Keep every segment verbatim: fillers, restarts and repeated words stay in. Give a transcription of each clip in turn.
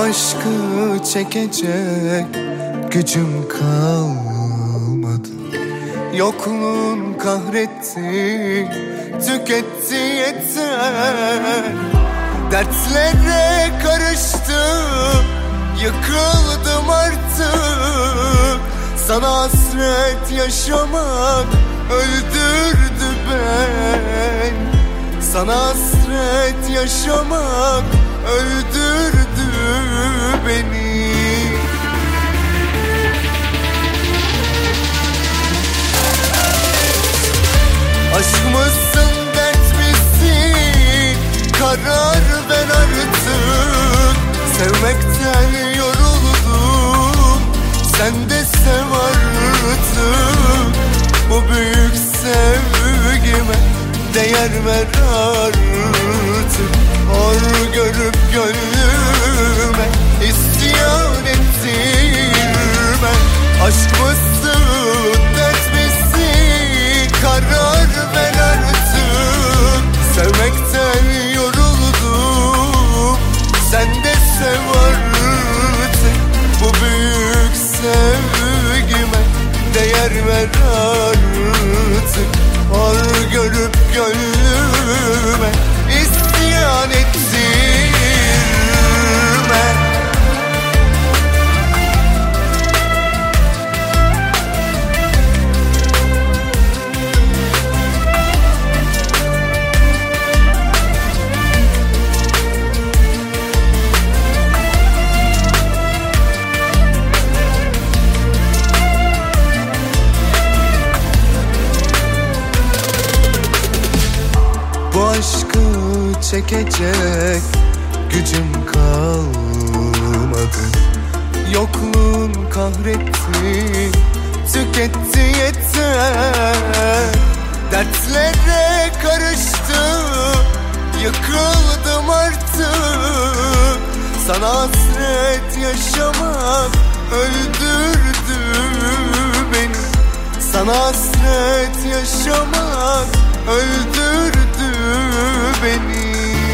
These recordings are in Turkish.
aşkı çekecek gücüm kalmadı. Yokluğun kahretti, tüketti yeter. Dertlere karıştım, yıkıldım artık. Sana hasret yaşamak öldürdü beni. Sana hasret yaşamak öldürdü beni. Aşk mısın, dert misin? Karar ver artık. Sevmekten yoruldum, sen de sev artık. Bu büyük sevgime değer ver artık. Hor görüp gönlüme isyan ettirme. Aşk mısın, dert misin? Karar ver artık. Sevmekten yoruldum, sen de sev artık. Bu büyük sevgime değer ver artık. Hor görüp gönlüme isyan ettirme. Bu aşkı çekecek gücüm kalmadı. Yokluğun kahretti, tüketti yeter. Dertlere karıştım, yıkıldım artık. Sana hasret yaşamak öldürdü beni. Sana hasret yaşamak öldürdü beni.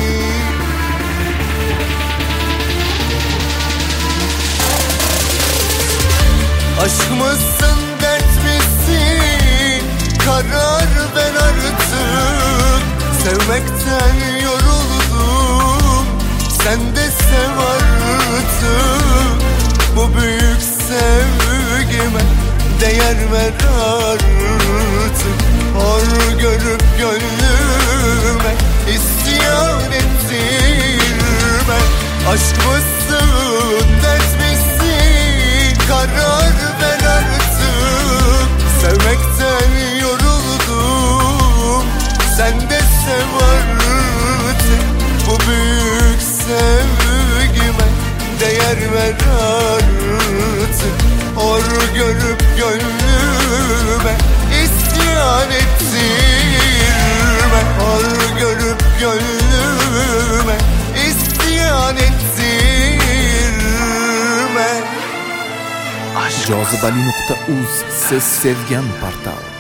Aşk mısın, dert misin? Karar ver artık. Sevmekten yoruldum, sen de sev artık. Bu büyük sevgime değer ver artık. Hor görüp gönlüme isyan ettirme. Aşk mısın, dert misin? Karar ver artık. Sevmekten yoruldum, sen de sev artık. Bu büyük sevgime değer ver artık. Hor görüp gönlüme isyan ettirme. Hor görüp gönlüme isyan ettirme. Cazibeli nokta uz Ses Sevgen Portal.